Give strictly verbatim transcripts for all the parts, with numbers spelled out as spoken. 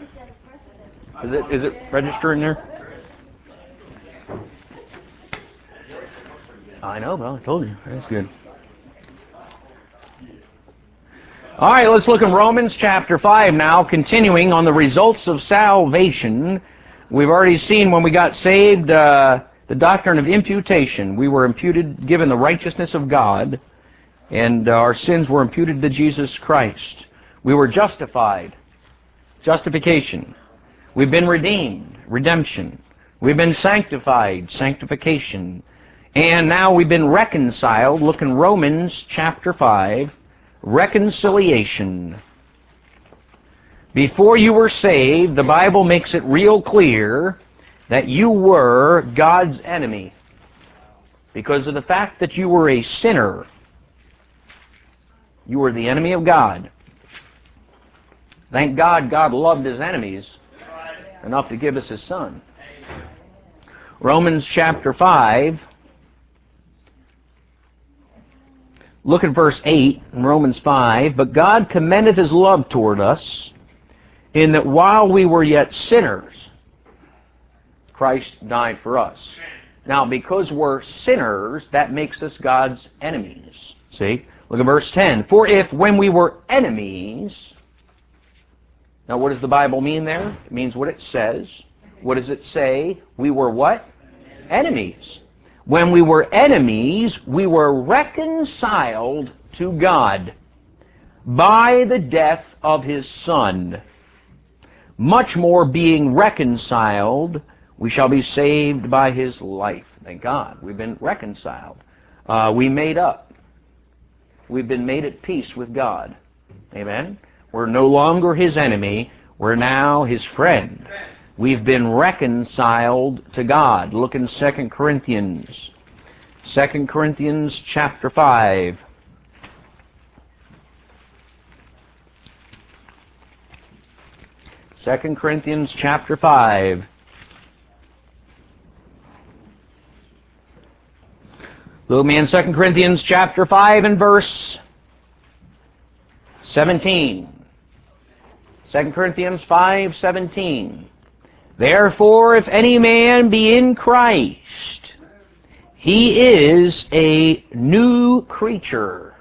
Is it, is it registering there? I know, bro. I told you. That's good. All right, let's look in Romans chapter five now, continuing on the results of salvation. We've already seen when we got saved uh, the doctrine of imputation. We were imputed, given the righteousness of God, and uh, our sins were imputed to Jesus Christ. We were justified, justification. We've been redeemed, redemption. We've been sanctified, sanctification. And now we've been reconciled. Look in Romans chapter five. Reconciliation. Before you were saved, the Bible makes it real clear that you were God's enemy because of the fact that you were a sinner. You were the enemy of God. Thank God God loved His enemies enough to give us His Son. Romans chapter five. Look at verse eight in Romans five. But God commendeth His love toward us, in that while we were yet sinners, Christ died for us. Now, because we're sinners, that makes us God's enemies. See? Look at verse ten. For if when we were enemies... Now, what does the Bible mean there? It means what it says. What does it say? We were what? Enemies. When we were enemies, we were reconciled to God by the death of His Son. Much more being reconciled, we shall be saved by His life. Thank God. We've been reconciled. Uh, we made up. We've been made at peace with God. Amen? We're no longer His enemy. We're now His friend. We've been reconciled to God. Look in Second Corinthians. Second Corinthians chapter five. Second Corinthians chapter five. Look me in Second Corinthians chapter five and verse seventeen. Second Corinthians five seventeen. Therefore, if any man be in Christ, he is a new creature.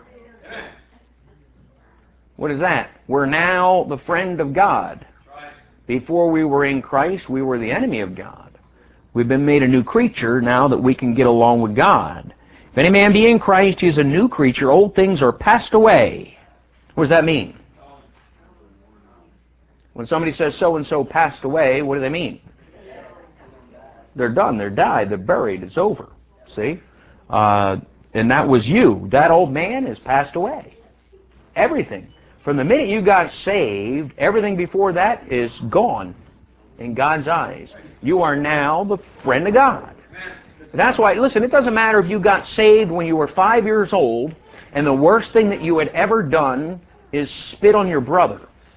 What is that? We're now the friend of God. Before we were in Christ, we were the enemy of God. We've been made a new creature now that we can get along with God. If any man be in Christ, he is a new creature. Old things are passed away. What does that mean? When somebody says so-and-so passed away, what do they mean? They're done. They're died. They're buried. It's over. See? Uh, and that was you. That old man has passed away. Everything. From the minute you got saved, everything before that is gone in God's eyes. You are now the friend of God. That's why, listen, it doesn't matter if you got saved when you were five years old and the worst thing that you had ever done is spit on your brother.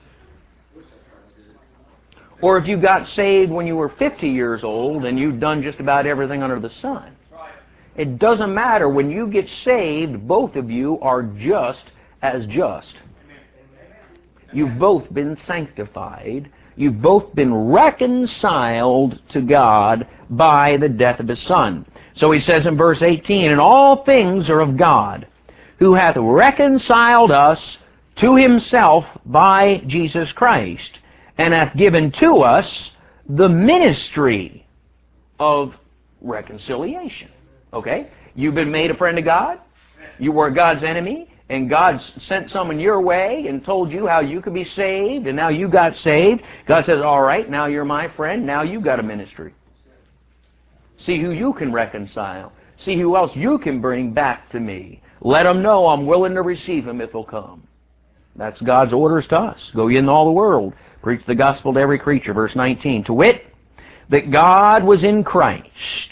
Or if you got saved when you were fifty years old and you've done just about everything under the sun. It doesn't matter. When you get saved, both of you are just as just. You've both been sanctified. You've both been reconciled to God by the death of His Son. So he says in verse eighteen, and all things are of God, who hath reconciled us to Himself by Jesus Christ, and hath given to us the ministry of reconciliation. Okay? You've been made a friend of God. You were God's enemy. And God sent someone your way and told you how you could be saved. And now you got saved. God says, all right, now you're my friend. Now you got a ministry. See who you can reconcile. See who else you can bring back to me. Let them know I'm willing to receive them if they'll come. That's God's orders to us. Go ye into all the world. Preach the gospel to every creature. Verse nineteen. To wit, that God was in Christ,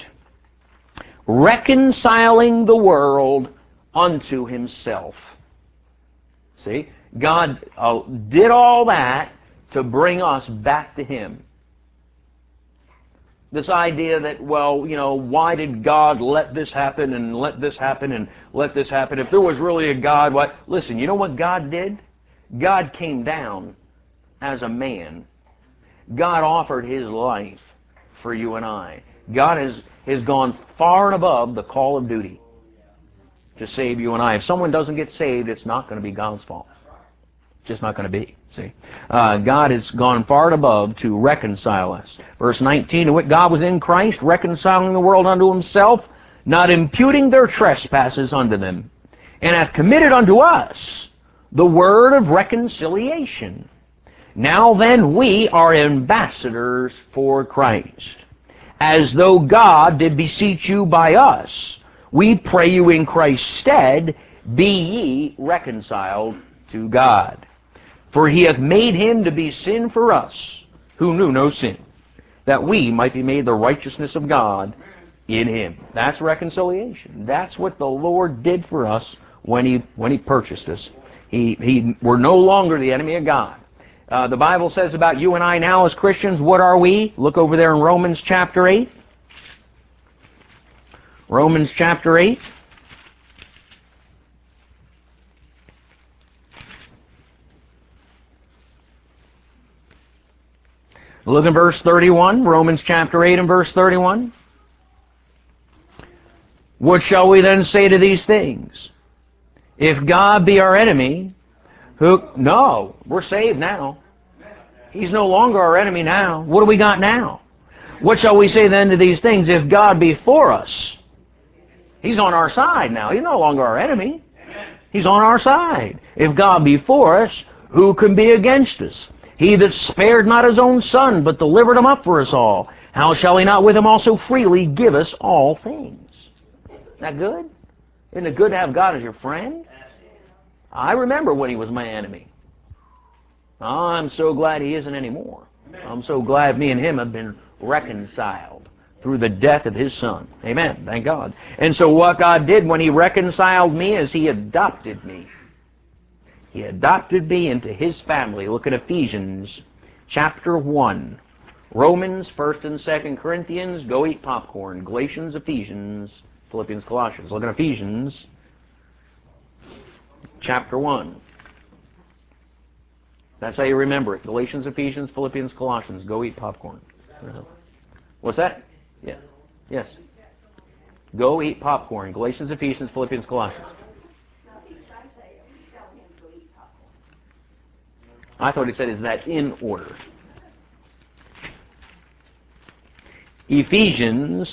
reconciling the world unto Himself. See? God uh, did all that to bring us back to Him. This idea that, well, you know, why did God let this happen and let this happen and let this happen? If there was really a God, what? Listen, you know what God did? God came down as a man. God offered His life for you and I. God has, has gone far and above the call of duty to save you and I. If someone doesn't get saved, it's not going to be God's fault. It's just not going to be. See, uh, God has gone far and above to reconcile us. Verse nineteen, "To wit, God was in Christ, reconciling the world unto Himself, not imputing their trespasses unto them, and hath committed unto us the word of reconciliation. Now then we are ambassadors for Christ, as though God did beseech you by us. We pray you in Christ's stead, be ye reconciled to God. For He hath made Him to be sin for us, who knew no sin, that we might be made the righteousness of God in Him." That's reconciliation. That's what the Lord did for us when He when He purchased us. He, he, we're no longer the enemy of God. Uh, the Bible says about you and I now as Christians, what are we? Look over there in Romans chapter eight. Romans chapter eight. Look in verse thirty-one, Romans chapter eight and verse thirty-one. "What shall we then say to these things? If God be our enemy, who..." No, we're saved now. He's no longer our enemy now. What do we got now? "What shall we say then to these things? If God be for us..." He's on our side now. He's no longer our enemy. He's on our side. "If God be for us, who can be against us? He that spared not His own Son, but delivered Him up for us all, how shall He not with Him also freely give us all things?" Isn't that good? Isn't it good to have God as your friend? I remember when He was my enemy. I'm so glad He isn't anymore. I'm so glad me and Him have been reconciled through the death of His Son. Amen. Thank God. And so what God did when He reconciled me is He adopted me. He adopted me into His family. Look at Ephesians chapter one. Romans, First and Second Corinthians, go eat popcorn. Galatians, Ephesians, Philippians, Colossians. Look at Ephesians chapter one. That's how you remember it. Galatians, Ephesians, Philippians, Colossians. Go eat popcorn. What's that? Yeah. Yes. Go eat popcorn. Galatians, Ephesians, Philippians, Colossians. I thought he said, is that in order? Ephesians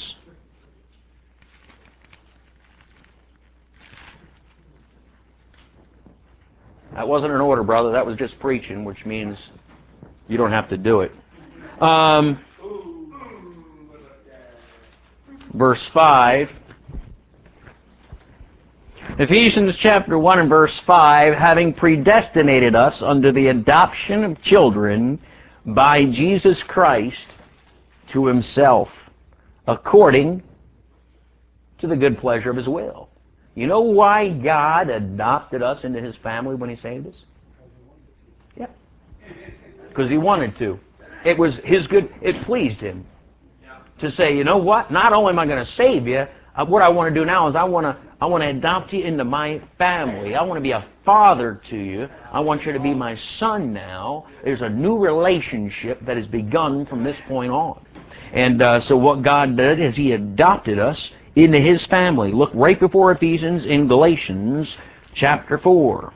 That wasn't an order, brother. That was just preaching, which means you don't have to do it. Um, verse five. Ephesians chapter one and verse five, "Having predestinated us unto the adoption of children by Jesus Christ to Himself, according to the good pleasure of His will." You know why God adopted us into His family when He saved us? Yeah. Because He wanted to. It was His good, it pleased Him to say, you know what? Not only am I going to save you, uh, what I want to do now is I want to I want to adopt you into my family. I want to be a father to you. I want you to be my son now. There's a new relationship that has begun from this point on. And uh, so what God did is He adopted us into His family. Look right before Ephesians in Galatians chapter four.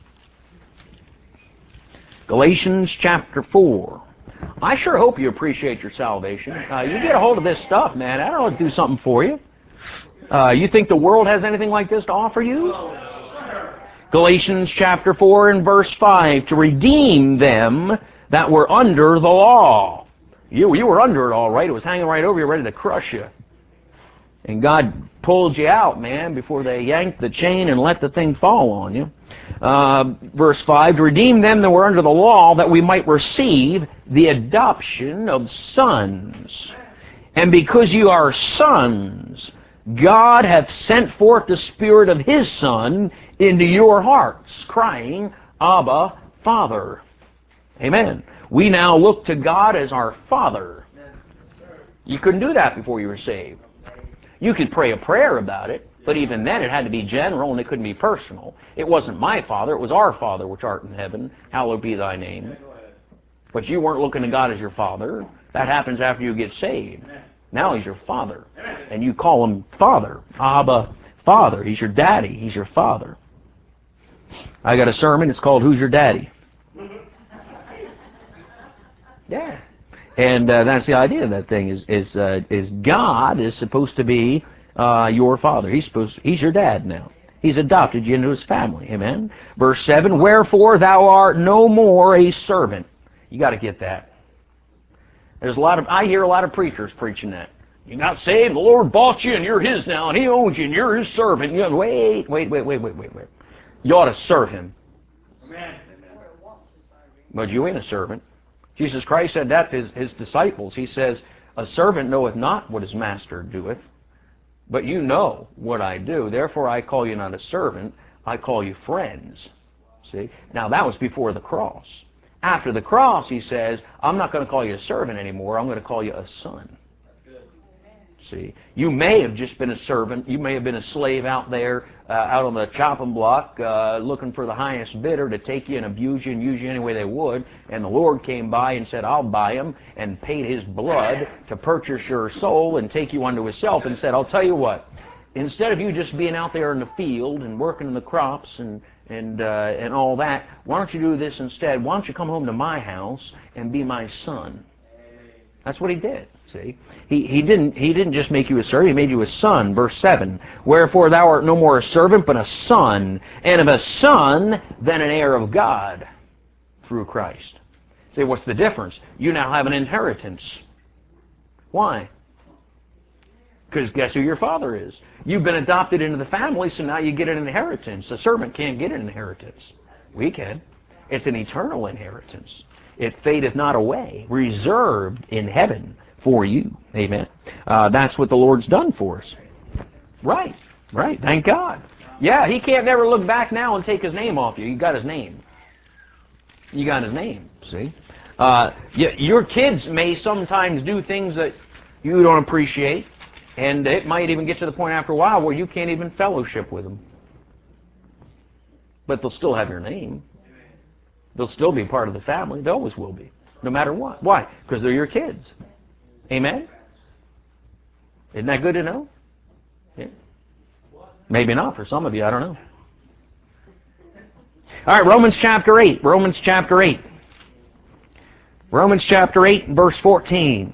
Galatians chapter four. I sure hope you appreciate your salvation. Uh, you get a hold of this stuff, man. I don't know, do something for you. Uh, you think the world has anything like this to offer you? Galatians chapter four and verse five, "To redeem them that were under the law." You, you were under it all right. It was hanging right over you, ready to crush you. And God pulled you out, man, before they yanked the chain and let the thing fall on you. Uh, verse five, "To redeem them that were under the law, that we might receive the adoption of sons. And because you are sons, God hath sent forth the Spirit of His Son into your hearts, crying, Abba, Father." Amen. We now look to God as our Father. You couldn't do that before you were saved. You could pray a prayer about it, but even then it had to be general and it couldn't be personal. It wasn't my Father, it was our Father which art in heaven, hallowed be thy name. But you weren't looking to God as your Father. That happens after you get saved. Now He's your Father. And you call Him Father. Abba, Father. He's your daddy. He's your Father. I got a sermon. It's called Who's Your Daddy? Yeah. And uh, that's the idea of that thing is is uh, is God is supposed to be uh, your Father. He's supposed He's your dad now. He's adopted you into His family. Amen. Verse seven, wherefore thou art no more a servant. You got to get that. There's a lot of I hear a lot of preachers preaching that. You got saved, the Lord bought you, and you're His now, and He owns you, and you're His servant. And you go, wait, wait, wait, wait, wait, wait, wait. You ought to serve Him. Amen. But you ain't a servant. Jesus Christ said that to his, his disciples. He says, a servant knoweth not what his master doeth, but you know what I do. Therefore I call you not a servant, I call you friends. See? Now that was before the cross. After the cross, He says, I'm not going to call you a servant anymore, I'm going to call you a son. See, you may have just been a servant. You may have been a slave out there, uh, out on the chopping block, uh, looking for the highest bidder to take you and abuse you and use you any way they would. And the Lord came by and said, I'll buy him, and paid His blood to purchase your soul and take you unto Himself, and said, I'll tell you what, instead of you just being out there in the field and working in the crops and and uh, and all that, why don't you do this instead? Why don't you come home to my house and be my son? That's what He did. See, he he didn't he didn't just make you a servant. He made you a son. Verse seven. Wherefore thou art no more a servant, but a son, and of a son, then an heir of God through Christ. See, what's the difference? You now have an inheritance. Why? Because guess who your father is? You've been adopted into the family, so now you get an inheritance. A servant can't get an inheritance. We can. It's an eternal inheritance. It fadeth not away, reserved in heaven for you. Amen. Uh, that's what the Lord's done for us. Right, right. Thank God. Yeah, He can't never look back now and take His name off you. You got His name. You got His name, see? Uh, y your kids may sometimes do things that you don't appreciate, and it might even get to the point after a while where you can't even fellowship with them. But they'll still have your name. They'll still be part of the family. They always will be, no matter what. Why? Because they're your kids. Amen? Isn't that good to know? Yeah. Maybe not for some of you. I don't know. All right, Romans chapter eight. Romans chapter eight. Romans chapter eight and verse fourteen.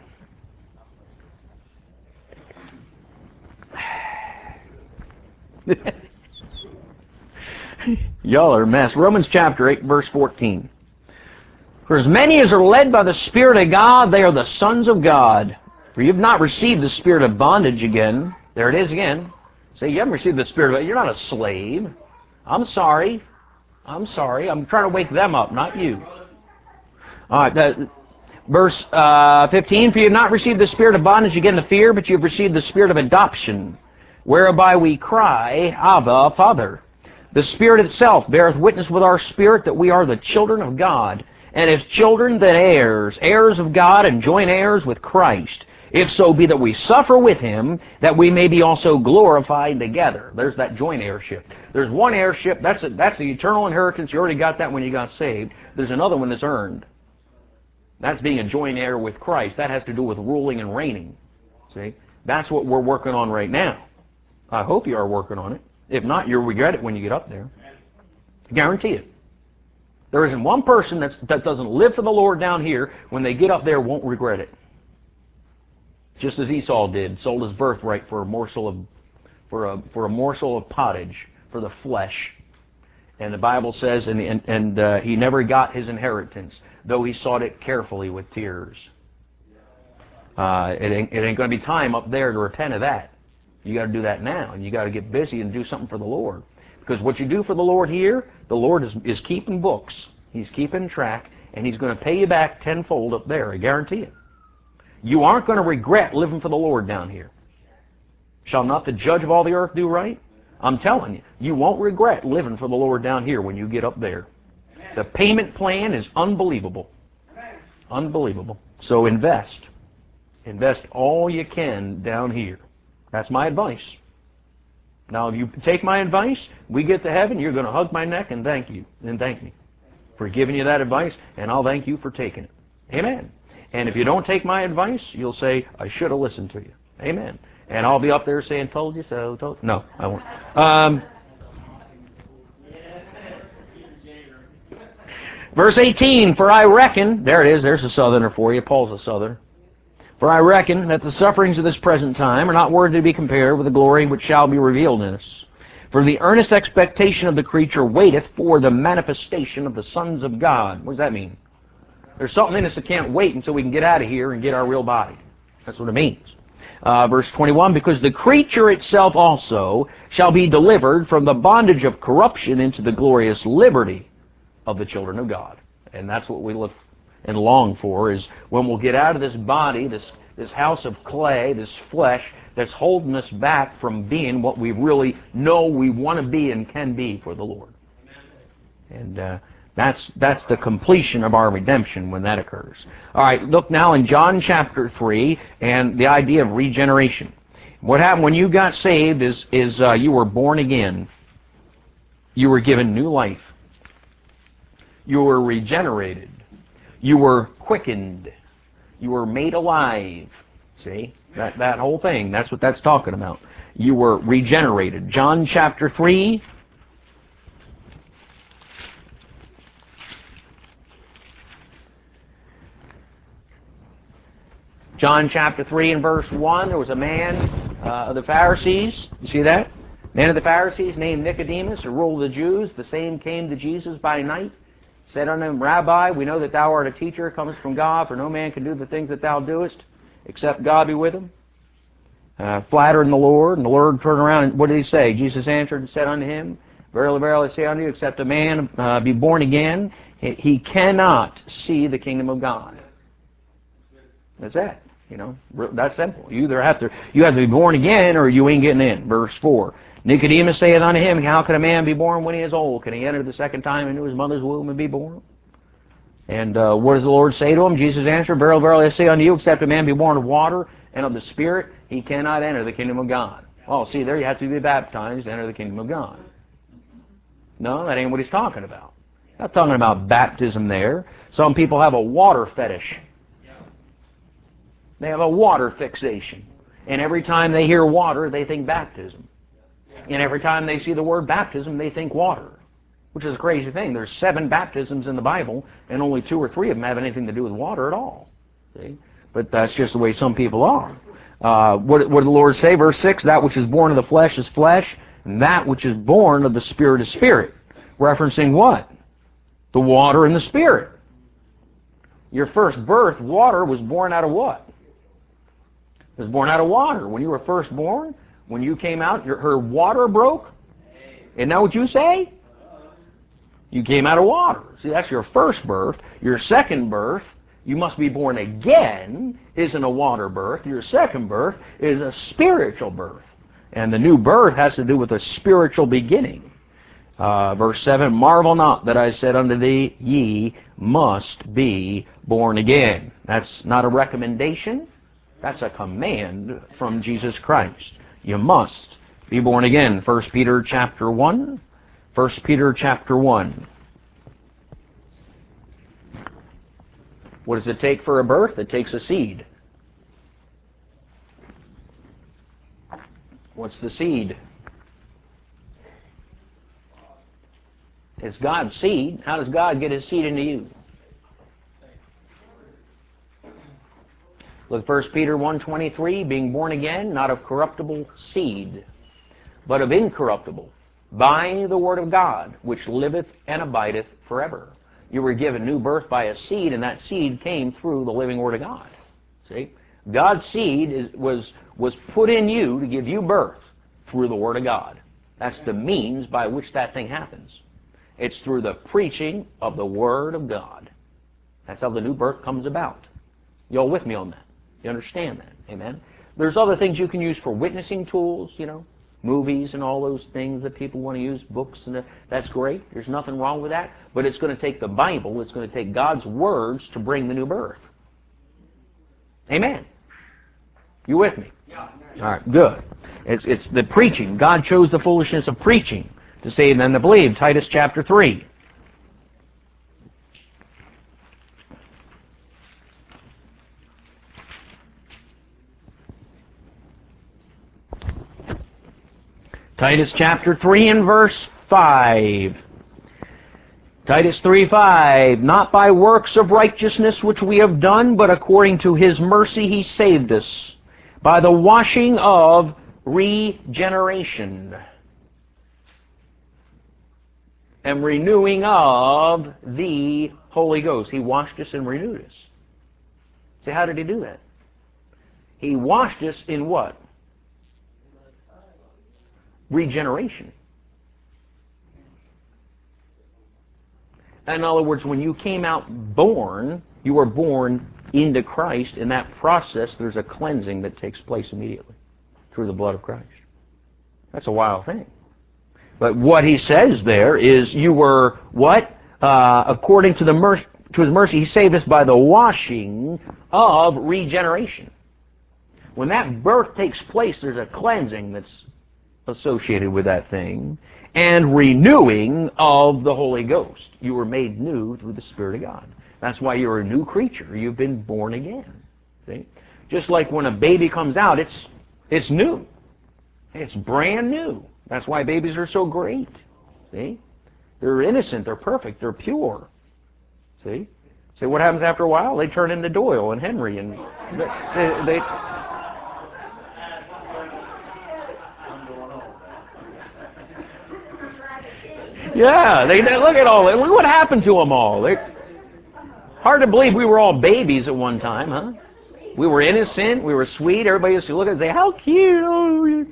Y'all are a mess. Romans chapter eight, verse fourteen. For as many as are led by the Spirit of God, they are the sons of God. For you have not received the spirit of bondage again. There it is again. Say, you haven't received the spirit of it. You're not a slave. I'm sorry. I'm sorry. I'm trying to wake them up, not you. All right, that, verse uh, fifteen. For you have not received the spirit of bondage again to fear, but you have received the spirit of adoption, whereby we cry, Abba, Father. The Spirit itself beareth witness with our spirit that we are the children of God. And if children, then heirs, heirs of God, and joint heirs with Christ. If so be that we suffer with Him, that we may be also glorified together. There's that joint heirship. There's one heirship, that's, a, that's the eternal inheritance. You already got that when you got saved. There's another one that's earned. That's being a joint heir with Christ. That has to do with ruling and reigning. See? That's what we're working on right now. I hope you are working on it. If not, you'll regret it when you get up there. I guarantee it. There isn't one person that's, that doesn't live for the Lord down here, when they get up there, won't regret it. Just as Esau did, sold his birthright for a morsel of, for a for a morsel of pottage, for the flesh. And the Bible says, and and, and uh, he never got his inheritance, though he sought it carefully with tears. Uh, it ain't it ain't going to be time up there to repent of that. You got to do that now, and you got to get busy and do something for the Lord. Because what you do for the Lord here, the Lord is, is keeping books. He's keeping track, and He's going to pay you back tenfold up there. I guarantee it. You aren't going to regret living for the Lord down here. Shall not the judge of all the earth do right? I'm telling you, you won't regret living for the Lord down here when you get up there. The payment plan is unbelievable. Unbelievable. So invest. Invest all you can down here. That's my advice. Now, if you take my advice, we get to heaven, you're going to hug my neck and thank you, and thank me for giving you that advice, and I'll thank you for taking it. Amen. And if you don't take my advice, you'll say, I should have listened to you. Amen. And I'll be up there saying, told you so. Told No, I won't. Um, verse eighteen, for I reckon, there it is, there's a southerner for you. Paul's a southerner. For I reckon that the sufferings of this present time are not worthy to be compared with the glory which shall be revealed in us. For the earnest expectation of the creature waiteth for the manifestation of the sons of God. What does that mean? There's something in us that can't wait until we can get out of here and get our real body. That's what it means. Uh, verse twenty-one, because the creature itself also shall be delivered from the bondage of corruption into the glorious liberty of the children of God. And that's what we look and long for, is when we'll get out of this body, this, this house of clay, this flesh that's holding us back from being what we really know we want to be and can be for the Lord. And uh, that's, that's the completion of our redemption when that occurs. All right, look now in John chapter three and the idea of regeneration. What happened when you got saved is, is uh, you were born again. You were given new life. You were regenerated. You were quickened. You were made alive. See? That, that whole thing, that's what that's talking about. You were regenerated. John chapter three. John chapter three and verse one, there was a man uh, of the Pharisees. You see that? Man of the Pharisees named Nicodemus, a ruler of the Jews. The same came to Jesus by night. Said unto him, Rabbi, we know that thou art a teacher, comest from God, for no man can do the things that thou doest, except God be with him. Uh, flattering the Lord, and the Lord turned around, and what did he say? Jesus answered and said unto him, Verily, verily, I say unto you, except a man uh, be born again, he cannot see the kingdom of God. That's it. You know, that's simple. You either have to, you have to be born again, or you ain't getting in. Verse four. Nicodemus saith unto him, How can a man be born when he is old? Can he enter the second time into his mother's womb and be born? And uh, what does the Lord say to him? Jesus answered, Verily, verily, I say unto you, except a man be born of water and of the Spirit, he cannot enter the kingdom of God. Well, see, there you have to be baptized to enter the kingdom of God. No, that ain't what he's talking about. Not talking about baptism there. Some people have a water fetish. They have a water fixation. And every time they hear water, they think baptism. And every time they see the word baptism, they think water. Which is a crazy thing. There's seven baptisms in the Bible, and only two or three of them have anything to do with water at all. See? But that's just the way some people are. Uh, what, what did the Lord say? Verse six, That which is born of the flesh is flesh, and that which is born of the Spirit is spirit. Referencing what? The water and the Spirit. Your first birth, water, was born out of what? It was born out of water. When you were first born, when you came out, your, her water broke. Isn't that what you say? You came out of water. See, that's your first birth. Your second birth, you must be born again, isn't a water birth. Your second birth is a spiritual birth. And the new birth has to do with a spiritual beginning. Uh, verse seven, Marvel not that I said unto thee, ye must be born again. That's not a recommendation. That's a command from Jesus Christ. You must be born again. First Peter chapter one. First Peter chapter one. What does it take for a birth? It takes a seed. What's the seed? It's God's seed. How does God get His seed into you? Look, First Peter one twenty-three, being born again, not of corruptible seed, but of incorruptible, by the word of God, which liveth and abideth forever. You were given new birth by a seed, and that seed came through the living word of God. See? God's seed is, was, was put in you to give you birth through the word of God. That's the means by which that thing happens. It's through the preaching of the word of God. That's how the new birth comes about. You all with me on that? You understand that? Amen? There's other things you can use for witnessing tools, you know, movies and all those things that people want to use, books, and that. That's great. There's nothing wrong with that. But it's going to take the Bible, it's going to take God's words to bring the new birth. Amen? You with me? All right, good. It's, it's the preaching. God chose the foolishness of preaching to save them that believe. Titus chapter three. Titus chapter three and verse five. Titus three five, not by works of righteousness which we have done, but according to His mercy He saved us, by the washing of regeneration and renewing of the Holy Ghost. He washed us and renewed us. See, how did He do that? He washed us in what? Regeneration. In other words, when you came out born, you were born into Christ. In that process, there's a cleansing that takes place immediately through the blood of Christ. That's a wild thing. But what he says there is you were what? Uh, according to the mer- to His mercy, He saved us by the washing of regeneration. When that birth takes place, there's a cleansing that's associated with that thing, and renewing of the Holy Ghost. You were made new through the Spirit of God. That's why you're a new creature. You've been born again. See? Just like when a baby comes out, it's it's new. It's brand new. That's why babies are so great. See? They're innocent, they're perfect, they're pure. See? See what happens after a while? They turn into Doyle and Henry and they, they Yeah, they, they look at all that. Look what happened to them all. They, hard to believe we were all babies at one time, huh? We were innocent, we were sweet. Everybody used to look at us and say, "How cute!"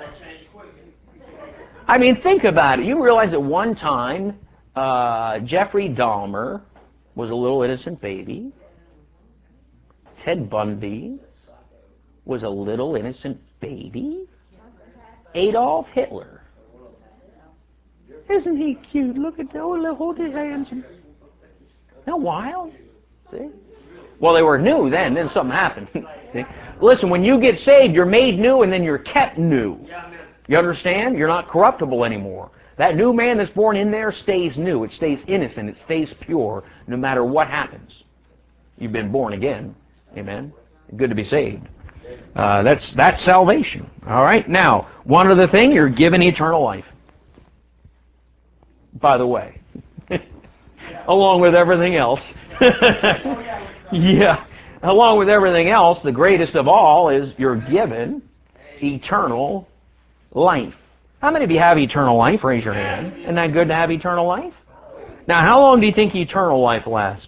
I mean, think about it. You realize at one time, uh, Jeffrey Dahmer was a little innocent baby. Ted Bundy was a little innocent baby. Adolf Hitler. Isn't he cute? Look at that. Oh, hold his hands. Isn't that wild? See? Well, they were new then. Then something happened. See? Listen, when you get saved, you're made new and then you're kept new. You understand? You're not corruptible anymore. That new man that's born in there stays new. It stays innocent. It stays pure no matter what happens. You've been born again. Amen? Good to be saved. Uh, that's, that's salvation. All right? Now, one other thing, you're given eternal life. By the way, along with everything else. Yeah, along with everything else, the greatest of all is you're given eternal life. How many of you have eternal life? Raise your hand. Isn't that good to have eternal life? Now, how long do you think eternal life lasts?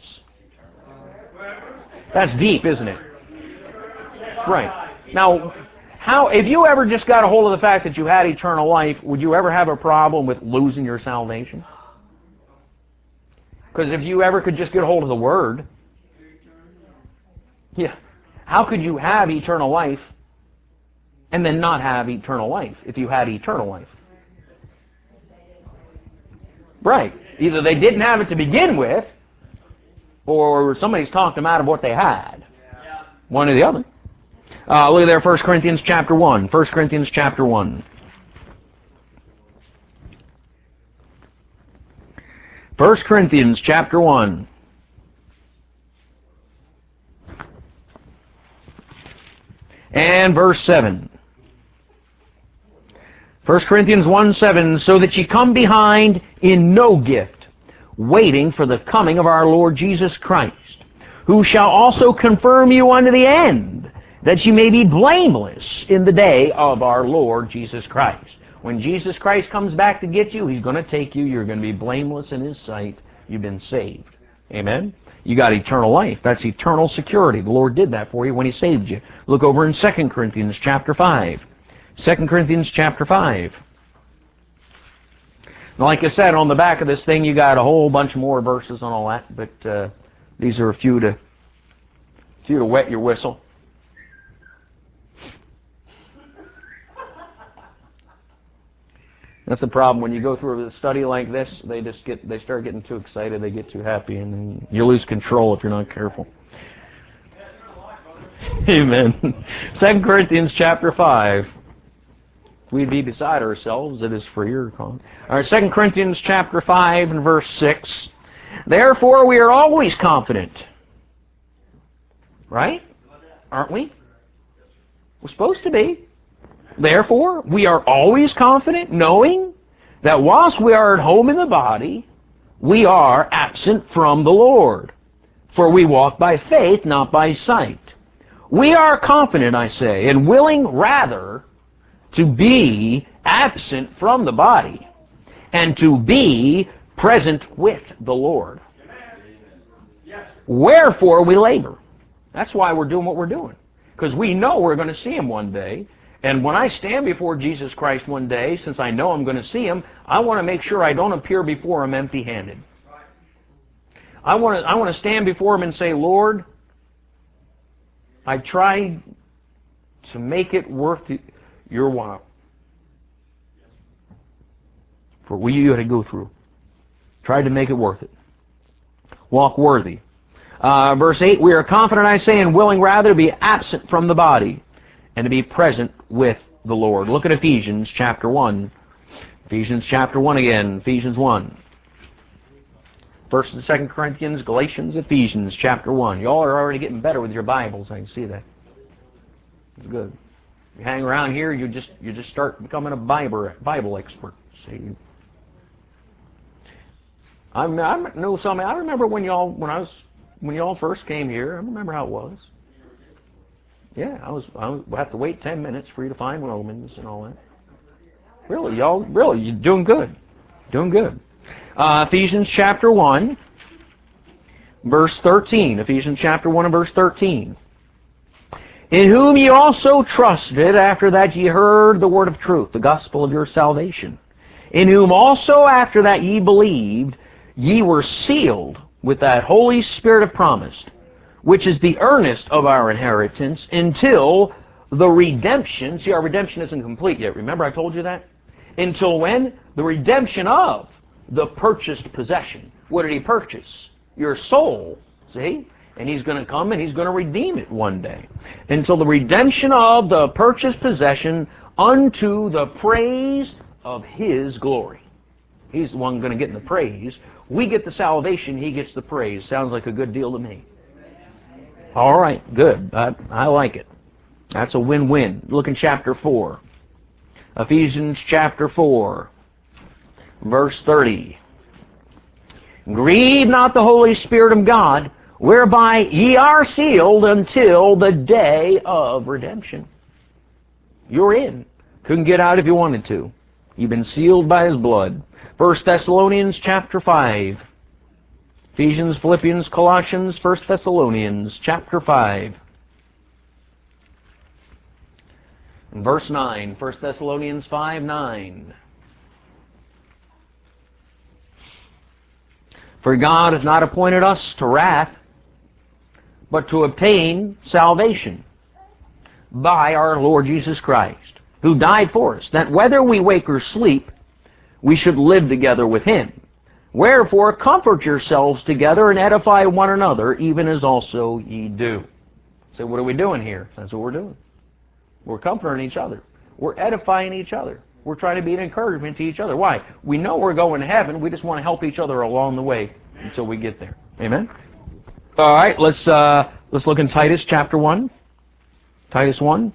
That's deep, isn't it? Right. Now, how, if you ever just got a hold of the fact that you had eternal life, would you ever have a problem with losing your salvation? Because if you ever could just get a hold of the Word, yeah, how could you have eternal life and then not have eternal life if you had eternal life? Right. Either they didn't have it to begin with, or somebody's talked them out of what they had. One or the other. Uh, look at there, First Corinthians chapter one. First Corinthians chapter one. First Corinthians chapter one. And verse seven. First Corinthians one seven, so that ye come behind in no gift, waiting for the coming of our Lord Jesus Christ, who shall also confirm you unto the end, that ye may be blameless in the day of our Lord Jesus Christ. When Jesus Christ comes back to get you, He's going to take you. You're going to be blameless in His sight. You've been saved. Amen? You got eternal life. That's eternal security. The Lord did that for you when He saved you. Look over in Second Corinthians chapter five. Second Corinthians chapter five. Now, like I said, on the back of this thing, you got a whole bunch more verses and all that, but uh, these are a few to, few to wet your whistle. That's the problem when you go through a study like this. They just get, they start getting too excited. They get too happy, and then you lose control if you're not careful. Amen. Second Corinthians chapter five. We'd be beside ourselves. It is for your cause. All right, Second Corinthians chapter five and verse six. Therefore, we are always confident. Right? Aren't we? We're supposed to be. Therefore, we are always confident, knowing that whilst we are at home in the body, we are absent from the Lord. For we walk by faith, not by sight. We are confident, I say, and willing rather to be absent from the body and to be present with the Lord. Wherefore we labor. That's why we're doing what we're doing. Because we know we're going to see Him one day. And when I stand before Jesus Christ one day, since I know I'm going to see Him, I want to make sure I don't appear before Him empty-handed. I want to, I want to stand before Him and say, Lord, I tried to make it worth your while. For what you had to go through. Tried to make it worth it. Walk worthy. Uh, verse eight, we are confident, I say, and willing rather to be absent from the body and to be present with the Lord. Look at Ephesians chapter one. Ephesians chapter one again. Ephesians one. First and Second Corinthians, Galatians, Ephesians chapter one. Y'all are already getting better with your Bibles. I can see that. It's good. You hang around here, you just you just start becoming a Bible Bible expert. See. I I know something. I remember when y'all when I was when y'all first came here. I remember how it was. Yeah, I was. I was. I have to wait ten minutes for you to find Romans and all that. Really, y'all. Really, you're doing good. Doing good. Uh, Ephesians chapter one, verse thirteen. Ephesians chapter one and verse thirteen. In whom ye also trusted, after that ye heard the word of truth, the gospel of your salvation. In whom also, after that ye believed, ye were sealed with that Holy Spirit of promise, which is the earnest of our inheritance until the redemption. See, our redemption isn't complete yet. Remember I told you that? Until when? The redemption of the purchased possession. What did He purchase? Your soul. See? And He's going to come and He's going to redeem it one day. Until the redemption of the purchased possession unto the praise of His glory. He's the one going to get the praise. We get the salvation, He gets the praise. Sounds like a good deal to me. All right, good. I, I like it. That's a win-win. Look in chapter four. Ephesians chapter four, verse thirty. Grieve not the Holy Spirit of God, whereby ye are sealed until the day of redemption. You're in. Couldn't get out if you wanted to. You've been sealed by His blood. First Thessalonians chapter five. Ephesians, Philippians, Colossians, First Thessalonians chapter five. And verse nine. First Thessalonians five, nine. For God hath not appointed us to wrath, but to obtain salvation by our Lord Jesus Christ, who died for us, that whether we wake or sleep, we should live together with Him. Wherefore, comfort yourselves together and edify one another, even as also ye do. So what are we doing here? That's what we're doing. We're comforting each other. We're edifying each other. We're trying to be an encouragement to each other. Why? We know we're going to heaven. We just want to help each other along the way until we get there. Amen? All right, let's, uh, let's look in Titus chapter one. Titus one.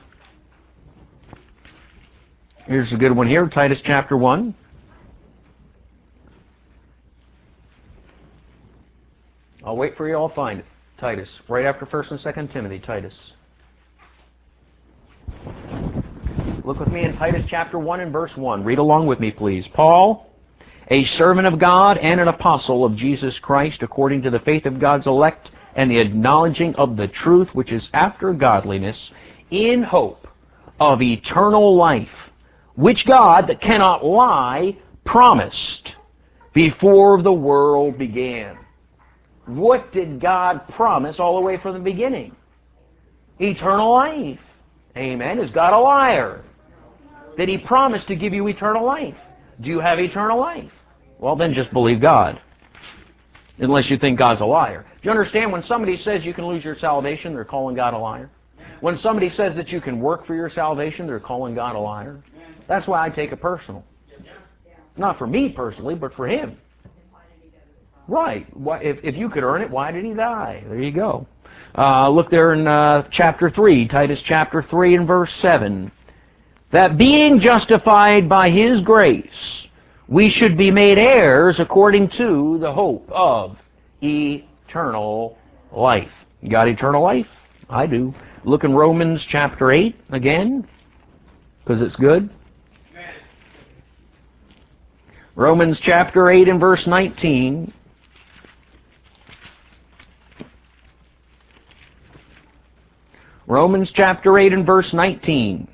Here's a good one here, Titus chapter one. I'll wait for you, I'll find it. Titus, right after First and Second Timothy, Titus. Look with me in Titus chapter one and verse one. Read along with me, please. Paul, a servant of God and an apostle of Jesus Christ, according to the faith of God's elect and the acknowledging of the truth which is after godliness, in hope of eternal life, which God, that cannot lie, promised before the world began. What did God promise all the way from the beginning? Eternal life. Amen. Is God a liar? Did He promise to give you eternal life? Do you have eternal life? Well, then just believe God. Unless you think God's a liar. Do you understand when somebody says you can lose your salvation, they're calling God a liar? When somebody says that you can work for your salvation, they're calling God a liar? That's why I take it personal. Not for me personally, but for Him. Right. If, if you could earn it, why did He die? There you go. Uh, look there in uh, chapter three, Titus chapter three and verse seven. that being justified by His grace, we should be made heirs according to the hope of eternal life. You got eternal life? I do. Look in Romans chapter eight again, because it's good. Romans chapter eight and verse nineteen. Romans chapter eight and verse nineteen.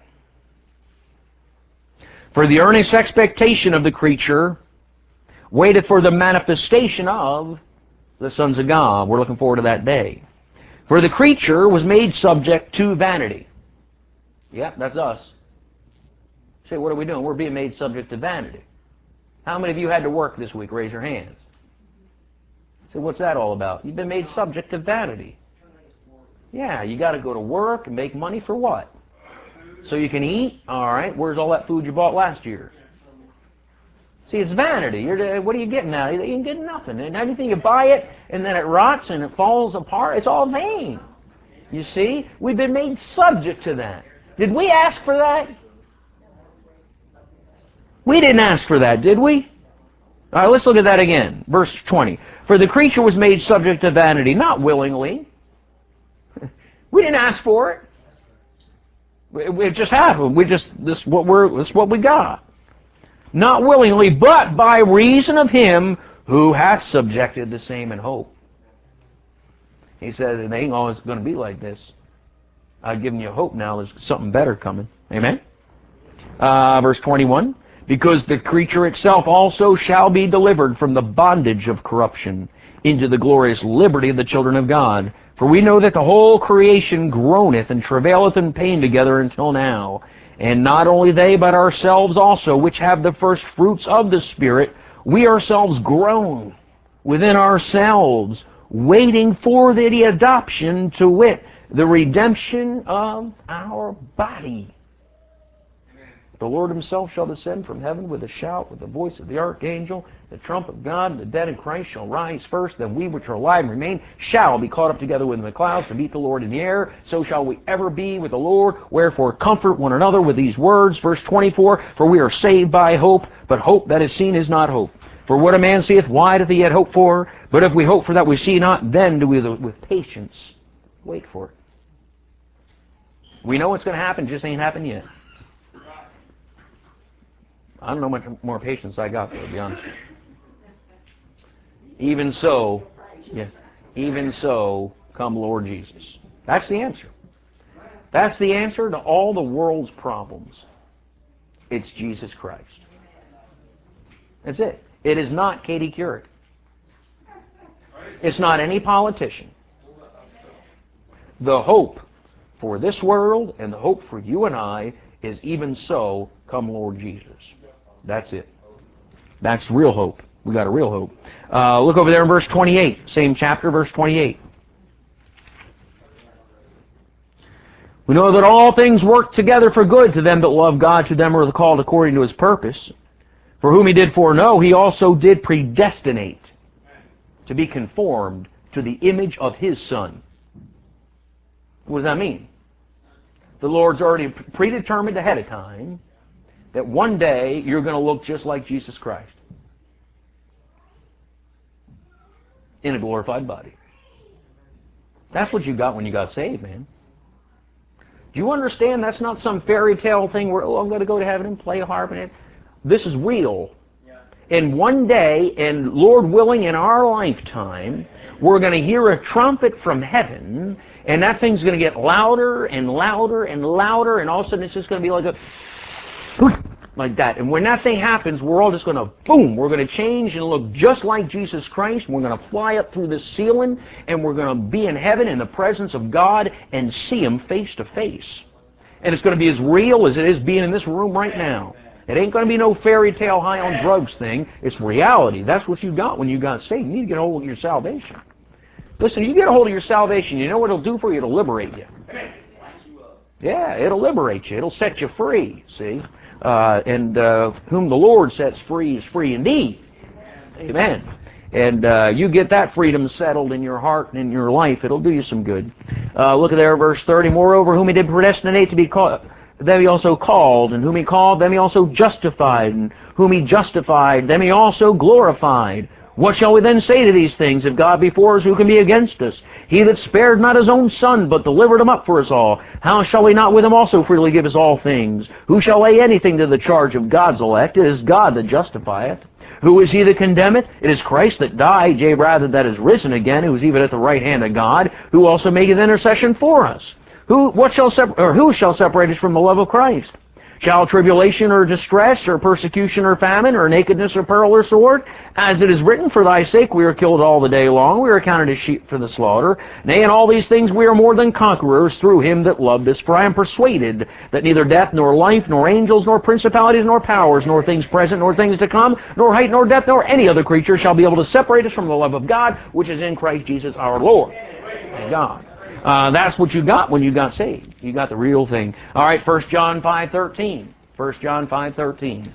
For the earnest expectation of the creature waiteth for the manifestation of the sons of God. We're looking forward to that day. For the creature was made subject to vanity. Yep, that's us. Say, what are we doing? We're being made subject to vanity. How many of you had to work this week? Raise your hands. Say, what's that all about? You've been made subject to vanity. Yeah, you got to go to work and make money for what? So you can eat? All right. Where's all that food you bought last year? See, it's vanity. You're, what are you getting out? You ain't getting nothing. And anything you buy it, and then it rots and it falls apart. It's all vain. You see? We've been made subject to that. Did we ask for that? We didn't ask for that, did we? All right, let's look at that again. Verse twenty. For the creature was made subject to vanity, not willingly. We didn't ask for it. It just happened. We just this what we're this what we got. Not willingly, but by reason of Him who hath subjected the same in hope. He says it ain't always going to be like this. I've given you hope now. There's something better coming. Amen. Uh, verse twenty-one. Because the creature itself also shall be delivered from the bondage of corruption into the glorious liberty of the children of God. For we know that the whole creation groaneth and travaileth in pain together until now. And not only they, but ourselves also, which have the first fruits of the Spirit, we ourselves groan within ourselves, waiting for the adoption, to wit, the redemption of our body. The Lord Himself shall descend from heaven with a shout, with the voice of the archangel, the trump of God, and the dead in Christ shall rise first. Then we which are alive and remain shall be caught up together with them in the clouds to meet the Lord in the air. So shall we ever be with the Lord. Wherefore comfort one another with these words. Verse twenty-four, for we are saved by hope, but hope that is seen is not hope. For what a man seeth, why doth he yet hope for? But if we hope for that we see not, then do we with patience wait for it. We know what's going to happen, just ain't happened yet. I don't know much more patience I got, though, to be honest. Even so, yeah, even so, come Lord Jesus. That's the answer. That's the answer to all the world's problems. It's Jesus Christ. That's it. It is not Katie Couric. It's not any politician. The hope for this world and the hope for you and I is even so, come Lord Jesus. That's it. That's real hope. We got a real hope. Uh, look over there in verse twenty-eight. Same chapter, verse twenty-eight. We know that all things work together for good to them that love God, to them who are called according to His purpose. For whom He did foreknow, He also did predestinate to be conformed to the image of His Son. What does that mean? The Lord's already predetermined ahead of time that one day you're going to look just like Jesus Christ in a glorified body. That's what you got when you got saved, man. Do you understand that's not some fairy tale thing where, oh, I'm going to go to heaven and play a harp and it. This is real. And one day, and Lord willing, in our lifetime, we're going to hear a trumpet from heaven, and that thing's going to get louder and louder and louder, and all of a sudden it's just going to be like a like that. And when that thing happens, we're all just going to, boom, we're going to change and look just like Jesus Christ. We're going to fly up through the ceiling, and we're going to be in heaven in the presence of God and see Him face to face. And it's going to be as real as it is being in this room right now. It ain't going to be no fairy tale high on drugs thing. It's reality. That's what you got when you got saved. You need to get a hold of your salvation. Listen, you get a hold of your salvation, you know what it'll do for you? It'll liberate you. Yeah, it'll liberate you. It'll set you free, see? Uh, and uh, whom the Lord sets free is free indeed. Amen. And uh, you get that freedom settled in your heart and in your life, it'll do you some good. Uh, look at there, verse thirty. Moreover, whom He did predestinate to be called, them he also called, and whom he called, them he also justified, and whom he justified, them he also glorified. What shall we then say to these things? If God be for us, who can be against us? He that spared not his own Son, but delivered him up for us all, how shall he not with him also freely give us all things? Who shall lay anything to the charge of God's elect? It is God that justifieth. Who is he that condemneth? It is Christ that died, yea, rather that is risen again, who is even at the right hand of God, who also maketh intercession for us. Who, what shall separ- or who shall separate us from the love of Christ? Shall tribulation or distress or persecution or famine or nakedness or peril or sword? As it is written, for thy sake we are killed all the day long, we are counted as sheep for the slaughter. Nay, in all these things we are more than conquerors through him that loved us. For I am persuaded that neither death, nor life, nor angels, nor principalities, nor powers, nor things present, nor things to come, nor height, nor depth, nor any other creature shall be able to separate us from the love of God, which is in Christ Jesus our Lord. Thank God. Uh, that's what you got when you got saved. You got the real thing. All right, First John five thirteen. First John five thirteen.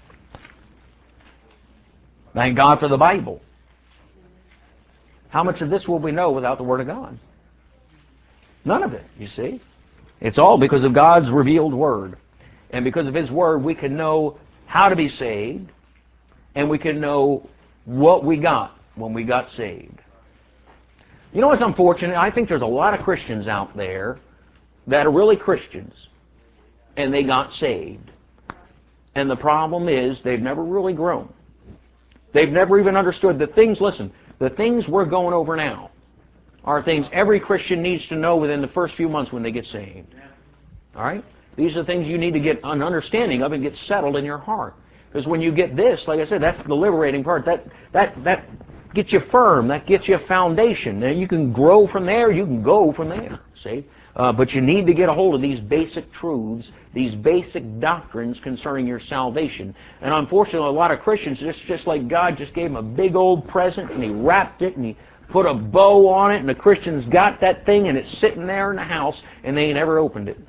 Thank God for the Bible. How much of this will we know without the Word of God? None of it, you see. It's all because of God's revealed Word. And because of His Word, we can know how to be saved, and we can know what we got when we got saved. You know what's unfortunate? I think there's a lot of Christians out there that are really Christians, and they got saved. And the problem is they've never really grown. They've never even understood the things, listen, the things we're going over now are things every Christian needs to know within the first few months when they get saved. All right? These are things you need to get an understanding of and get settled in your heart. Because when you get this, like I said, that's the liberating part. That, that, that gets you firm. That gets you a foundation. Now you can grow from there. You can go from there. See? Uh, but you need to get a hold of these basic truths, these basic doctrines concerning your salvation. And unfortunately, a lot of Christians, just, just like God just gave them a big old present, and He wrapped it, and He put a bow on it, and the Christians got that thing, and it's sitting there in the house, and they ain't ever opened it.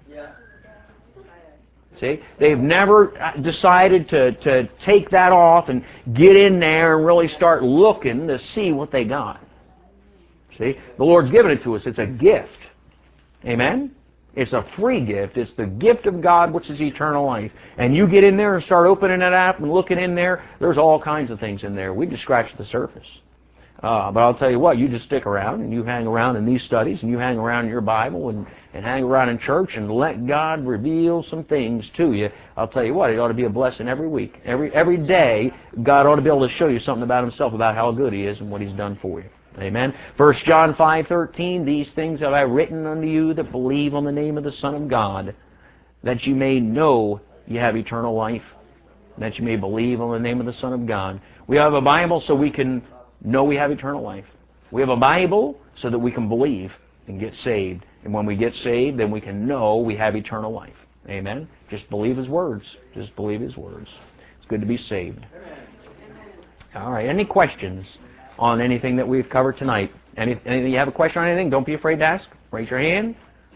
See? They've never decided to, to take that off and get in there and really start looking to see what they got. See? The Lord's given it to us. It's a gift. Amen? It's a free gift. It's the gift of God, which is eternal life. And you get in there and start opening it up and looking in there, there's all kinds of things in there. We just scratched the surface. Uh, but I'll tell you what, you just stick around and you hang around in these studies and you hang around in your Bible and, and hang around in church and let God reveal some things to you. I'll tell you what, it ought to be a blessing every week. Every, every day, God ought to be able to show you something about Himself, about how good He is and what He's done for you. Amen. First John five thirteen, these things have I written unto you that believe on the name of the Son of God, that you may know you have eternal life, that you may believe on the name of the Son of God. We have a Bible so we can know we have eternal life. We have a Bible so that we can believe and get saved. And when we get saved, then we can know we have eternal life. Amen? Just believe His words. Just believe His words. It's good to be saved. All right. Any questions on anything that we've covered tonight? Any, anything, you have a question on anything? Don't be afraid to ask. Raise your hand.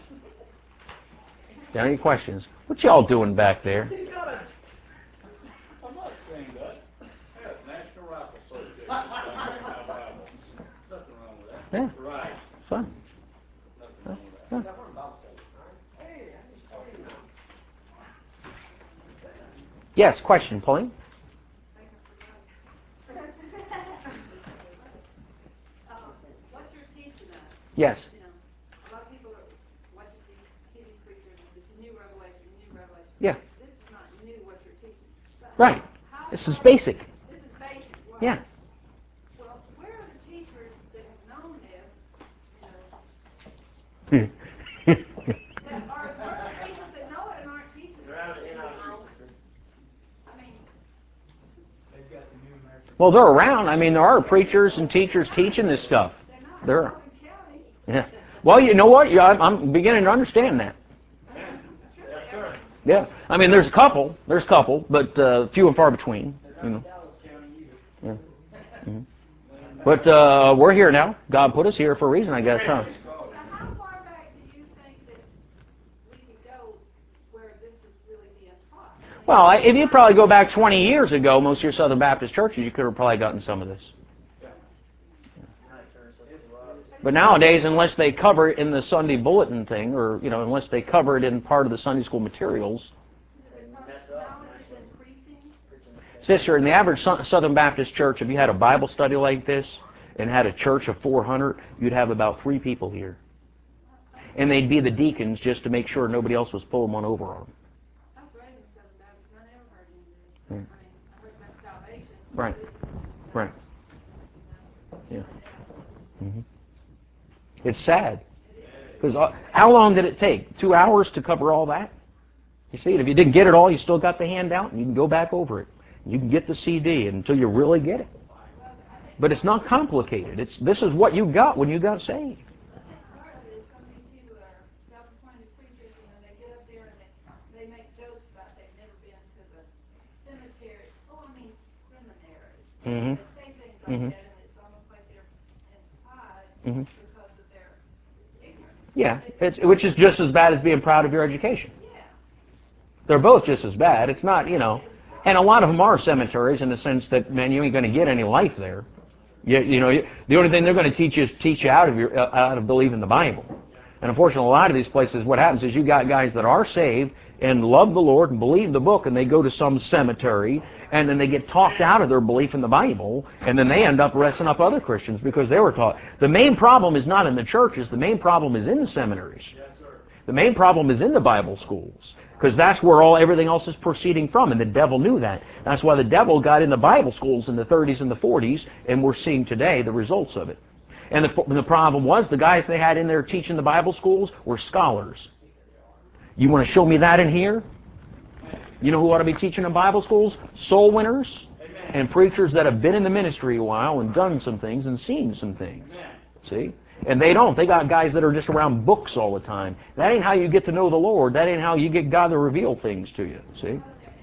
Got any questions? What y'all doing back there? Yeah. Fun. Huh? Huh? Yes, question, Pauline? Yes. You know, a lot of people are watching these T V preachers, this new revelation, new revelation. Yeah. This is not new what you're teaching. But Right. how This is how- basic. This is basic. Well, Yeah. Well, where are the teachers that have known this, you know, Hmm. that are, where are the teachers that know it and aren't teaching it? I mean, Well, they're around. I mean, there are preachers and teachers teaching this stuff. they're not There in are. Logan County. Yeah. Well, you know what? Yeah, I'm I'm beginning to understand that. Yeah. I mean, there's a couple. There's a couple, but uh, few and far between. You know. Yeah. Mm-hmm. But uh, we're here now. God put us here for a reason, I guess, huh? Now, how far back do you think that we could go where this is really being taught? I mean, Well, if you probably go back twenty years ago, most of your Southern Baptist churches, you could have probably gotten some of this. But But nowadays, unless they cover it in the Sunday bulletin thing, or, you know, unless they cover it in part of the Sunday school materials. Sister, in the average Southern Baptist church, if you had a Bible study like this and had a church of four hundred, you'd have about three people here. And they'd be the deacons just to make sure nobody else was pulling one over on them. Right. Right. Yeah. Mm-hmm. It's sad. Because uh, how long did it take? Two hours to cover all that? You see, if you didn't get it all, you still got the handout, and you can go back over it. You can get the C D until you really get it. But it's not complicated. It's this is what you got when you got saved. Mm-hmm. Mm-hmm. Mm-hmm. Yeah, it's, which is just as bad as being proud of your education. They're both just as bad. It's not, you know, and a lot of them are cemeteries in the sense that, man, you ain't going to get any life there. You, you know, you, the only thing they're going to teach you is teach you out of your uh, out of believing the Bible. And unfortunately, a lot of these places, what happens is you got guys that are saved and love the Lord and believe the book, and they go to some cemetery, and then they get talked out of their belief in the Bible, and then they end up messing up other Christians because they were taught. The main problem is not in the churches. The main problem is in the seminaries. The main problem is in the Bible schools, because that's where all everything else is proceeding from, and the devil knew that. That's why the devil got in the Bible schools in the thirties and the forties, and we're seeing today the results of it. And the, the problem was the guys they had in there teaching the Bible schools were scholars. You want to show me that in here? You know who ought to be teaching in Bible schools? Soul winners and preachers that have been in the ministry a while and done some things and seen some things. See? And they don't. They got guys that are just around books all the time. That ain't how you get to know the Lord. That ain't how you get God to reveal things to you. See?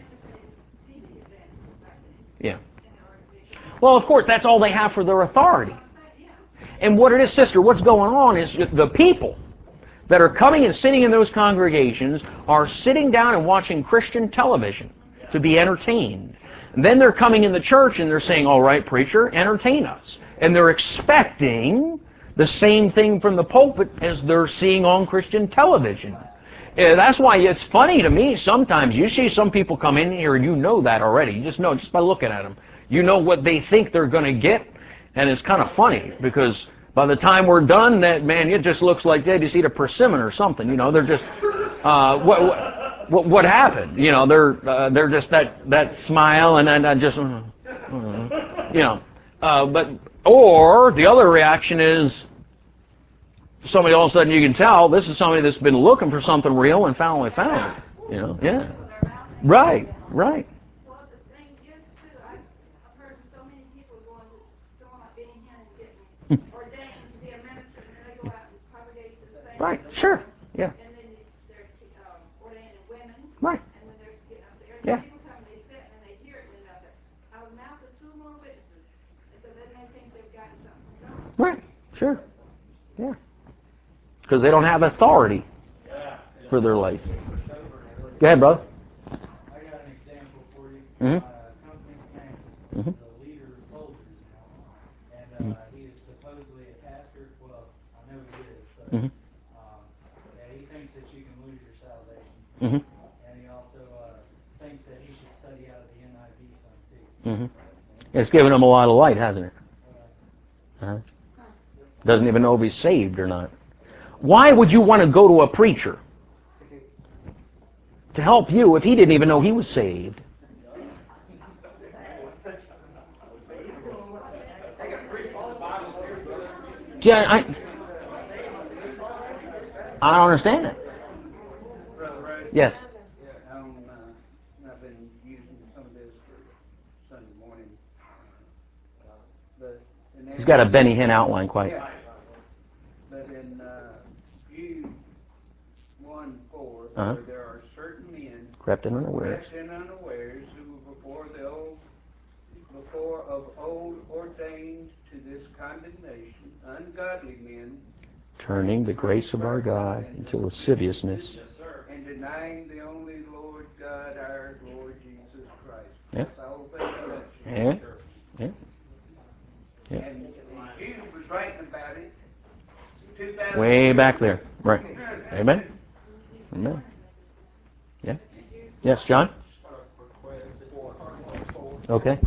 Yeah. Well, of course, that's all they have for their authority. And what it is, sister, what's going on is the people that are coming and sitting in those congregations are sitting down and watching Christian television to be entertained. And then they're coming in the church and they're saying, all right, preacher, entertain us. And they're expecting the same thing from the pulpit as they're seeing on Christian television. Uh, that's why it's funny to me sometimes. You see some people come in here and you know that already. You just know just by looking at them. You know what they think they're going to get. And it's kind of funny because by the time we're done, that man, it just looks like they just eat a persimmon or something. You know, they're just uh, what, what what happened? You know, they're uh, they're just that that smile and then uh, just uh, uh, you know. Uh, but or the other reaction is somebody all of a sudden you can tell this is somebody that's been looking for something real and finally found it. You know, yeah, right, right. Right, sure, yeah. And then they're um, ordained women. Right. And then they're getting up there. And yeah. People come, they sit and they hear it and they'll say, I was mouth of two more witnesses. And so then they think they've gotten something. Right, sure. Yeah. Because they don't have authority for their life. Go ahead, brother. I got an example for you. Mm-hmm. Uh, company's man mm-hmm. is a leader of soldiers now. And uh, mm-hmm. he is supposedly a pastor. Well, I know he is. But, mm-hmm. um, yeah, he thinks that you can lose your salvation. Mm-hmm. And he also uh, thinks that he should study out of the N I V some too. Mm-hmm. It's given him a lot of light, hasn't it? Uh-huh. Doesn't even know if he's saved or not. Why would you want to go to a preacher to help you if he didn't even know he was saved? Yeah, I, I don't understand it. Yes. Yeah, um, uh, I've been using some of this for Sunday morning. Uh, but He's got a Benny Hinn outline quite. Yeah. But in uh, Jude one four, uh-huh. where there are certain men crept in unawares, crept in unawares who were before the old, before of old ordained to this condemnation, ungodly men, turning the grace of our God into lasciviousness, and denying the only Lord God, our Lord Jesus Christ. Yeah. That's the whole thing of that. Yeah. Yeah. Yeah. And Jude was writing about it two thousand Way back there. Right. Amen? Amen. Yeah? Yes, John? Okay.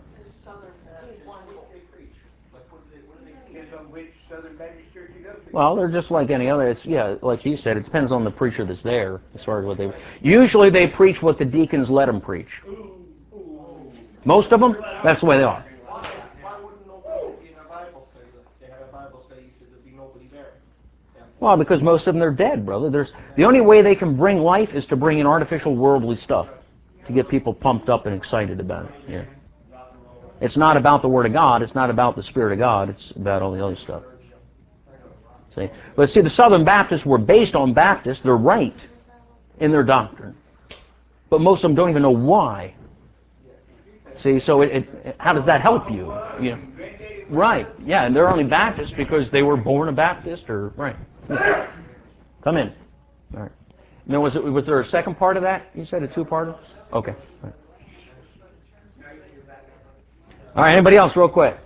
Depends on which Southern Baptist church you go to. Well, they're just like any other. It's, yeah, like he said, it depends on the preacher that's there as far as what they... Usually they preach what the deacons let them preach. Most of them, that's the way they are. Why, why wouldn't nobody in a Bible say that? They had a Bible say you said there'd be nobody there. Yeah. Well, because most of them are dead, brother. There's the only way they can bring life is to bring in artificial worldly stuff to get people pumped up and excited about it. Yeah. It's not about the Word of God. It's not about the Spirit of God. It's about all the other stuff. See? But see, the Southern Baptists were based on Baptists. They're right in their doctrine. But most of them don't even know why. See, so it, it, how does that help you? You know? Right, yeah, and they're only Baptists because they were born a Baptist, or, right. Come in. All right. Now, was, it, was there a second part of that? You said a two-parter? Okay. All right. All right, anybody else real quick?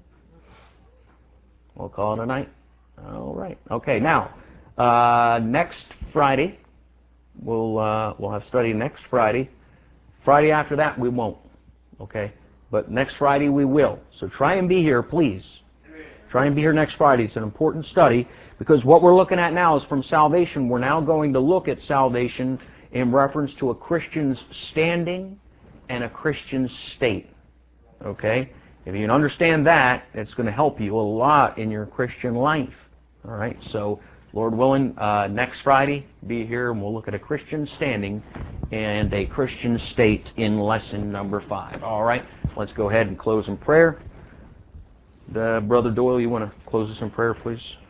We'll call it a night. All right. Okay, now, uh, next Friday, we'll, uh, we'll have study next Friday. Friday after that, we won't. Okay? But next Friday, we will. So try and be here, please. Try and be here next Friday. It's an important study, because what we're looking at now is from salvation. We're now going to look at salvation in reference to a Christian's standing and a Christian's state. Okay? If you can understand that, it's going to help you a lot in your Christian life. All right? So, Lord willing, uh, next Friday, be here, and we'll look at a Christian standing and a Christian state in lesson number five. All right? Let's go ahead and close in prayer. Uh, Brother Doyle, you want to close us in prayer, please?